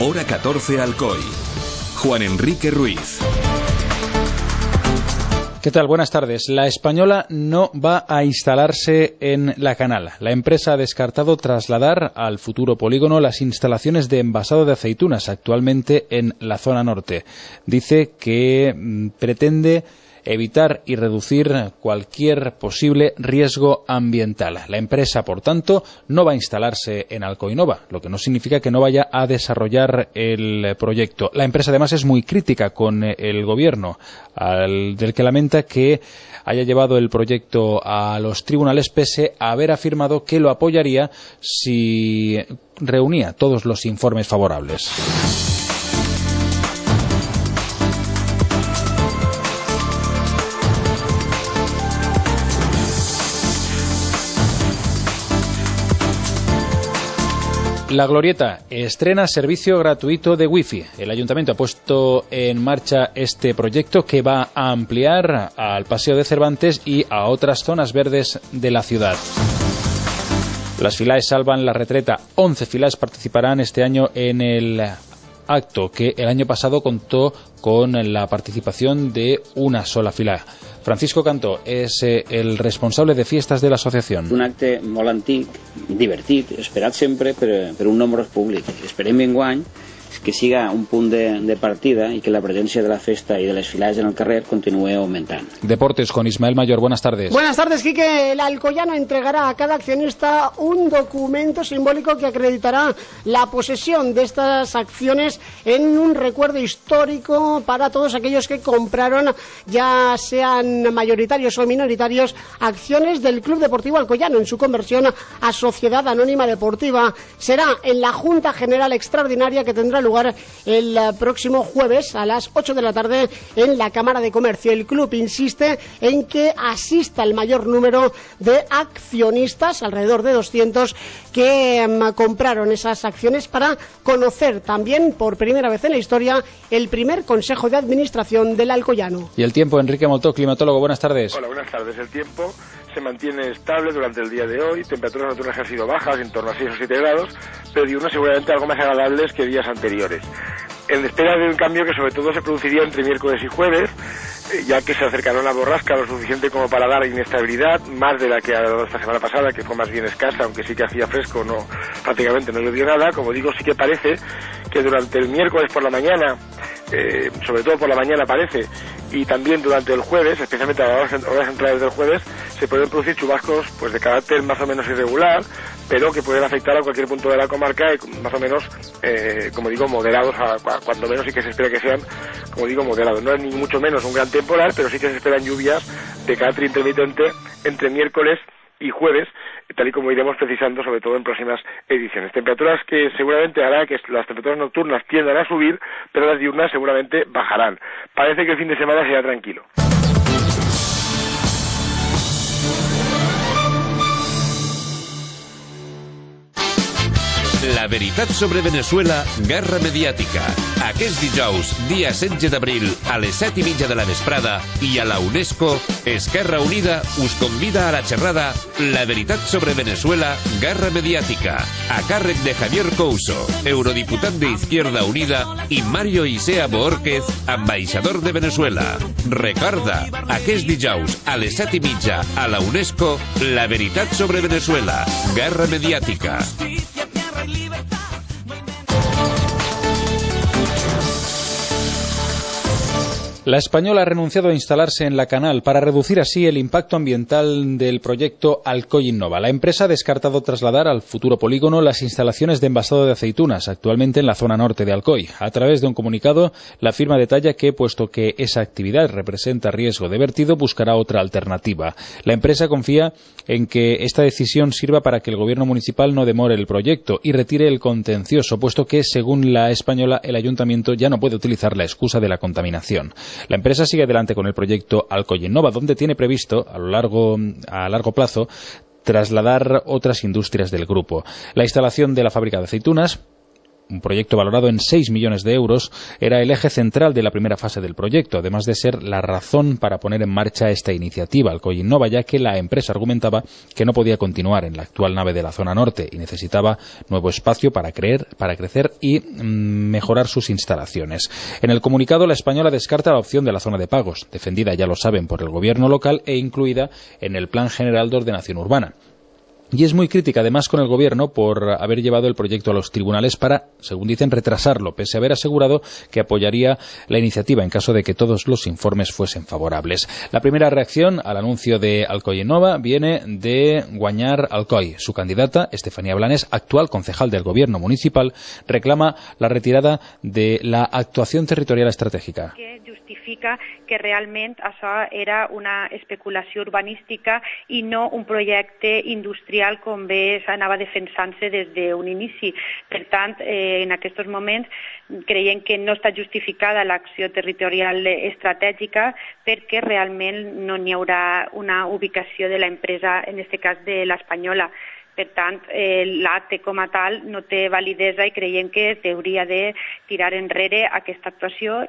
Hora 14 Alcoy. Juan Enrique Ruiz. ¿Qué tal? Buenas tardes. La Española no va a instalarse en La Canal. La empresa ha descartado trasladar al futuro polígono las instalaciones de envasado de aceitunas actualmente en la zona norte. Dice que pretende evitar y reducir cualquier posible riesgo ambiental. La empresa, por tanto, no va a instalarse en Alcoinova, lo que no significa que no vaya a desarrollar el proyecto. La empresa, además, es muy crítica con el gobierno, del que lamenta que haya llevado el proyecto a los tribunales pese a haber afirmado que lo apoyaría si reunía todos los informes favorables. La Glorieta estrena servicio gratuito de Wi-Fi. El Ayuntamiento ha puesto en marcha este proyecto que va a ampliar al Paseo de Cervantes y a otras zonas verdes de la ciudad. Las Filaes salvan la retreta. 11 Filaes participarán este año en el acto, que el año pasado contó con la participación de una sola Filae. Francisco Cantó és el responsable de fiestes de l'associació. Un acte molt antic, divertit, esperat sempre per un nombre públic. Esperem enguany que siga un punt de partida y que la presencia de la festa y de las filas en el carrer continúe aumentando. Deportes con Ismael Mayor, buenas tardes. Buenas tardes, Quique. El Alcoyano entregará a cada accionista un documento simbólico que acreditará la posesión de estas acciones en un recuerdo histórico para todos aquellos que compraron, ya sean mayoritarios o minoritarios, acciones del Club Deportivo Alcoyano en su conversión a Sociedad Anónima Deportiva. Será en la Junta General Extraordinaria que tendrá lugar el próximo jueves a las 8 de la tarde en la Cámara de Comercio. El club insiste en que asista el mayor número de accionistas, alrededor de 200, que compraron esas acciones para conocer también por primera vez en la historia el primer Consejo de Administración del Alcoyano. Y el tiempo, Enrique Moltó, climatólogo, buenas tardes. Hola, buenas tardes. El tiempo se mantiene estable durante el día de hoy, temperaturas nocturnas han sido bajas, en torno a 6 o 7 grados, pero diurnas seguramente algo más agradables que días anteriores. En espera de un cambio que sobre todo se produciría entre miércoles y jueves, ya que se acercará una borrasca lo suficiente como para dar inestabilidad, más de la que ha dado esta semana pasada, que fue más bien escasa, aunque sí que hacía fresco, prácticamente no llovió nada. Como digo, sí que parece que durante el miércoles por la mañana, sobre todo por la mañana parece, y también durante el jueves, especialmente a las horas centrales del jueves, se pueden producir chubascos pues de carácter más o menos irregular, pero que pueden afectar a cualquier punto de la comarca y más o menos, como digo, moderados, cuando menos, y que se espera que sean, como digo, moderados. No es ni mucho menos un gran temporal, pero sí que se esperan lluvias de carácter intermitente entre miércoles y jueves, tal y como iremos precisando, sobre todo en próximas ediciones. Temperaturas que seguramente hará que las temperaturas nocturnas tiendan a subir, pero las diurnas seguramente bajarán. Parece que el fin de semana será tranquilo. La veritat sobre Venezuela, guerra mediàtica. Aquest dijous, dia 16 d'abril, a les 7:30 de la vesprada, i a la UNESCO, Esquerra Unida us convida a la xerrada La veritat sobre Venezuela, guerra mediàtica, a càrrec de Javier Couso, eurodiputat de Izquierda Unida, i Mario Isea Boórquez, ambaixador de Venezuela. Recorda, aquest dijous, a les 7:30, a la UNESCO, La veritat sobre Venezuela, guerra mediàtica. La Española ha renunciado a instalarse en La Canal para reducir así el impacto ambiental del proyecto Alcoy Innova. La empresa ha descartado trasladar al futuro polígono las instalaciones de envasado de aceitunas, actualmente en la zona norte de Alcoy. A través de un comunicado, la firma detalla que, puesto que esa actividad representa riesgo de vertido, buscará otra alternativa. La empresa confía en que esta decisión sirva para que el gobierno municipal no demore el proyecto y retire el contencioso, puesto que, según la Española, el ayuntamiento ya no puede utilizar la excusa de la contaminación. La empresa sigue adelante con el proyecto Alcoy Innova, donde tiene previsto, a largo plazo, trasladar otras industrias del grupo. La instalación de la fábrica de aceitunas un proyecto valorado en 6 millones de euros, era el eje central de la primera fase del proyecto, además de ser la razón para poner en marcha esta iniciativa, Alcoy Innova, ya que la empresa argumentaba que no podía continuar en la actual nave de la zona norte y necesitaba nuevo espacio para crecer y mejorar sus instalaciones. En el comunicado, la española descarta la opción de la zona de pagos, defendida, ya lo saben, por el gobierno local e incluida en el Plan General de Ordenación Urbana. Y es muy crítica además con el gobierno por haber llevado el proyecto a los tribunales para, según dicen, retrasarlo, pese a haber asegurado que apoyaría la iniciativa en caso de que todos los informes fuesen favorables. La primera reacción al anuncio de Alcoy Innova viene de Guanyar Alcoy. Su candidata, Estefanía Blanes, actual concejal del gobierno municipal, reclama la retirada de la actuación territorial estratègica. Que justifica que realment això era una especulació urbanística i no un projecte industrial com bé s'anava defensant-se des d'un inici. Per tant, en aquests moments creiem que no està justificada l'acció territorial estratègica perquè realment no n'hi haurà una ubicació de l'empresa, en aquest cas de l'Espanyola. Per tant, l'acte com a tal no té validesa i creiem que s'hauria de tirar enrere aquesta actuació.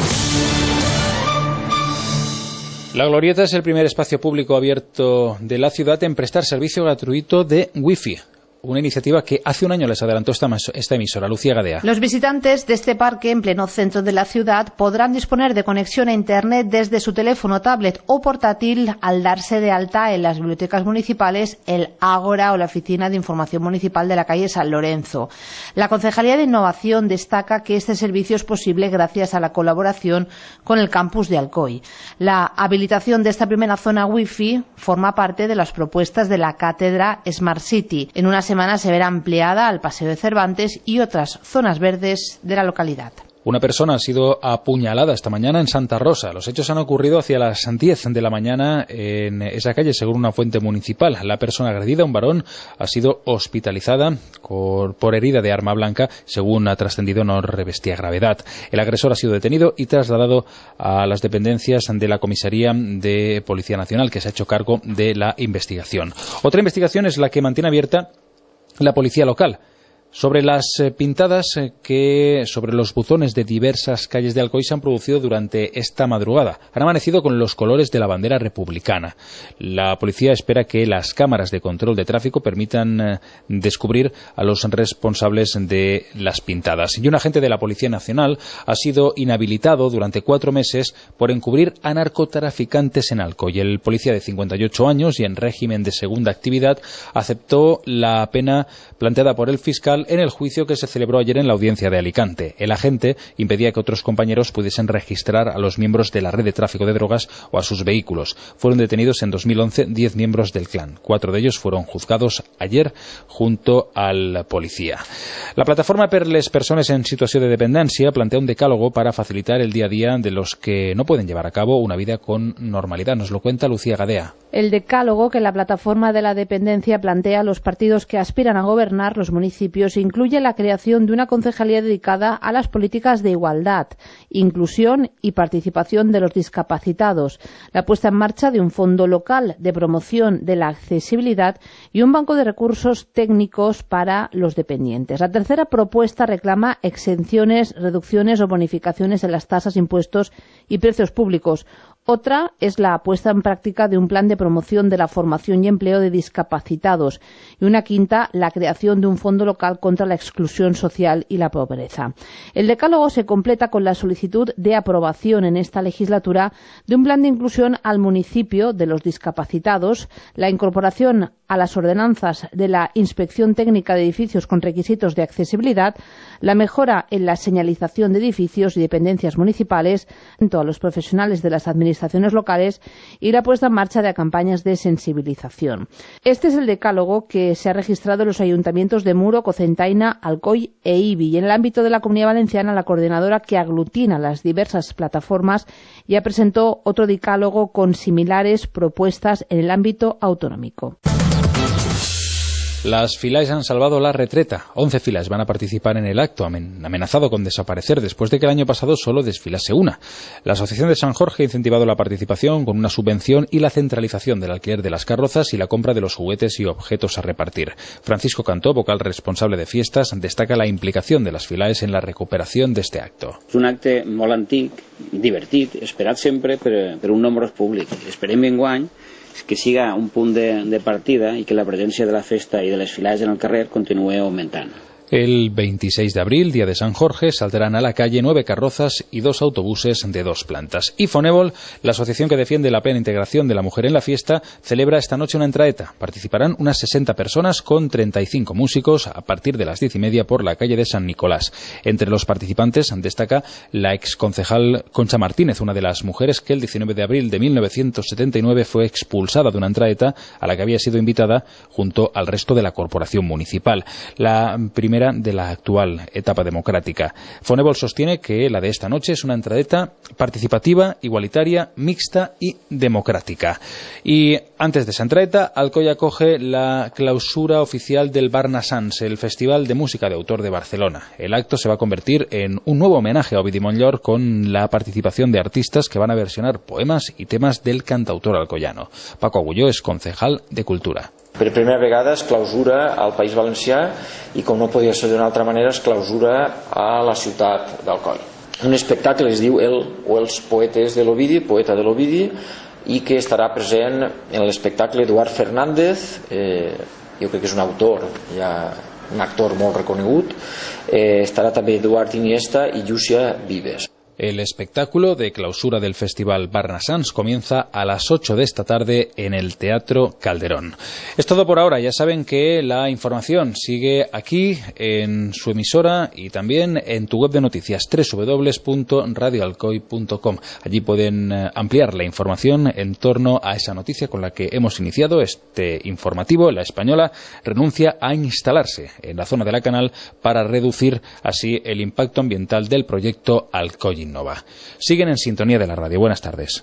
La Glorieta es el primer espacio público abierto de la ciudad en prestar servicio gratuito de Wi-Fi. Una iniciativa que hace un año les adelantó esta emisora, Lucía Gadea. Los visitantes de este parque en pleno centro de la ciudad podrán disponer de conexión a Internet desde su teléfono, tablet o portátil al darse de alta en las bibliotecas municipales, el Ágora o la Oficina de Información Municipal de la calle San Lorenzo. La Concejalía de Innovación destaca que este servicio es posible gracias a la colaboración con el campus de Alcoy. La habilitación de esta primera zona Wi-Fi forma parte de las propuestas de la cátedra Smart City. En una semana se verá ampliada al Paseo de Cervantes y otras zonas verdes de la localidad. Una persona ha sido apuñalada esta mañana en Santa Rosa. Los hechos han ocurrido hacia las 10 de la mañana en esa calle, según una fuente municipal. La persona agredida, un varón, ha sido hospitalizada por herida de arma blanca. Según ha trascendido, no revestía gravedad. El agresor ha sido detenido y trasladado a las dependencias de la Comisaría de Policía Nacional, que se ha hecho cargo de la investigación. Otra investigación es la que mantiene abierta la policía local sobre las pintadas que sobre los buzones de diversas calles de Alcoy se han producido durante esta madrugada. Han amanecido con los colores de la bandera republicana. La policía espera que las cámaras de control de tráfico permitan descubrir a los responsables de las pintadas. Y un agente de la Policía Nacional ha sido inhabilitado durante 4 meses por encubrir a narcotraficantes en Alcoy. El policía de 58 años y en régimen de segunda actividad aceptó la pena planteada por el fiscal en el juicio que se celebró ayer en la audiencia de Alicante. El agente impedía que otros compañeros pudiesen registrar a los miembros de la red de tráfico de drogas o a sus vehículos. Fueron detenidos en 2011 10 miembros del clan. 4 de ellos fueron juzgados ayer junto al policía. La plataforma per les persones en situació de dependència plantea un decálogo para facilitar el día a día de los que no pueden llevar a cabo una vida con normalidad. Nos lo cuenta Lucía Gadea. El decálogo que la plataforma de la dependencia plantea a los partidos que aspiran a gobernar los municipios incluye la creación de una concejalía dedicada a las políticas de igualdad, inclusión y participación de los discapacitados, la puesta en marcha de un fondo local de promoción de la accesibilidad y un banco de recursos técnicos para los dependientes. La tercera propuesta reclama exenciones, reducciones o bonificaciones en las tasas, impuestos y precios públicos. Otra es la puesta en práctica de un plan de promoción de la formación y empleo de discapacitados. Y una quinta, la creación de un fondo local contra la exclusión social y la pobreza. El decálogo se completa con la solicitud de aprobación en esta legislatura de un plan de inclusión al municipio de los discapacitados, la incorporación a las ordenanzas de la inspección técnica de edificios con requisitos de accesibilidad, la mejora en la señalización de edificios y dependencias municipales, a los profesionales de las administraciones locales y la puesta en marcha de campañas de sensibilización. Este es el decálogo que se ha registrado en los ayuntamientos de Muro, Cocentaina, Alcoy e Ibi, y en el ámbito de la Comunidad Valenciana la coordinadora que aglutina las diversas plataformas ya presentó otro decálogo con similares propuestas en el ámbito autonómico. Las Filaes han salvado la retreta. 11 filas van a participar en el acto, amenazado con desaparecer después de que el año pasado solo desfilase una. La Asociación de San Jorge ha incentivado la participación con una subvención y la centralización del alquiler de las carrozas y la compra de los juguetes y objetos a repartir. Francisco Cantó, vocal responsable de fiestas, destaca la implicación de las Filaes en la recuperación de este acto. És un acte molt antic, divertit, esperat sempre per un nombre públic. Esperem enguany que siga un punt de partida i que la presència de la festa i de les filades en el carrer continue augmentant. El 26 de abril, día de San Jorge, saldrán a la calle 9 carrozas y 2 autobuses de 2 plantas. Y Fonébol, la asociación que defiende la plena integración de la mujer en la fiesta, celebra esta noche una entraeta. Participarán unas 60 personas con 35 músicos a partir de las 10:30 por la calle de San Nicolás. Entre los participantes destaca la exconcejal Concha Martínez, una de las mujeres que el 19 de abril de 1979 fue expulsada de una entraeta a la que había sido invitada junto al resto de la corporación municipal. La primera de la actual etapa democrática. Fonébol sostiene que la de esta noche es una entraeta participativa, igualitaria, mixta y democrática. Y antes de esa entraeta, Alcoy acoge la clausura oficial del Barna Sans, el Festival de Música de Autor de Barcelona. El acto se va a convertir en un nuevo homenaje a Ovidi Montllor con la participación de artistas que van a versionar poemas y temas del cantautor alcoyano. Paco Agulló es concejal de Cultura. Per primera vegada es clausura al País Valencià i, com no podia ser d'una altra manera, es clausura a la ciutat d'Alcoi. Un espectacle es diu El o els poetes de l'Ovidi, poeta de l'Ovidi, i que estarà present en l'espectacle Eduard Fernández, jo crec que és un autor, ja un actor molt reconegut, estarà també Eduard Iniesta i Llúcia Vives. El espectáculo de clausura del Festival Barna Sans comienza a las 8 de esta tarde en el Teatro Calderón. Es todo por ahora. Ya saben que la información sigue aquí en su emisora y también en tu web de noticias www.radioalcoy.com. Allí pueden ampliar la información en torno a esa noticia con la que hemos iniciado este informativo. La Española renuncia a instalarse en la zona de la Canal para reducir así el impacto ambiental del proyecto Alcoy Innova. Siguen en sintonía de la radio. Buenas tardes.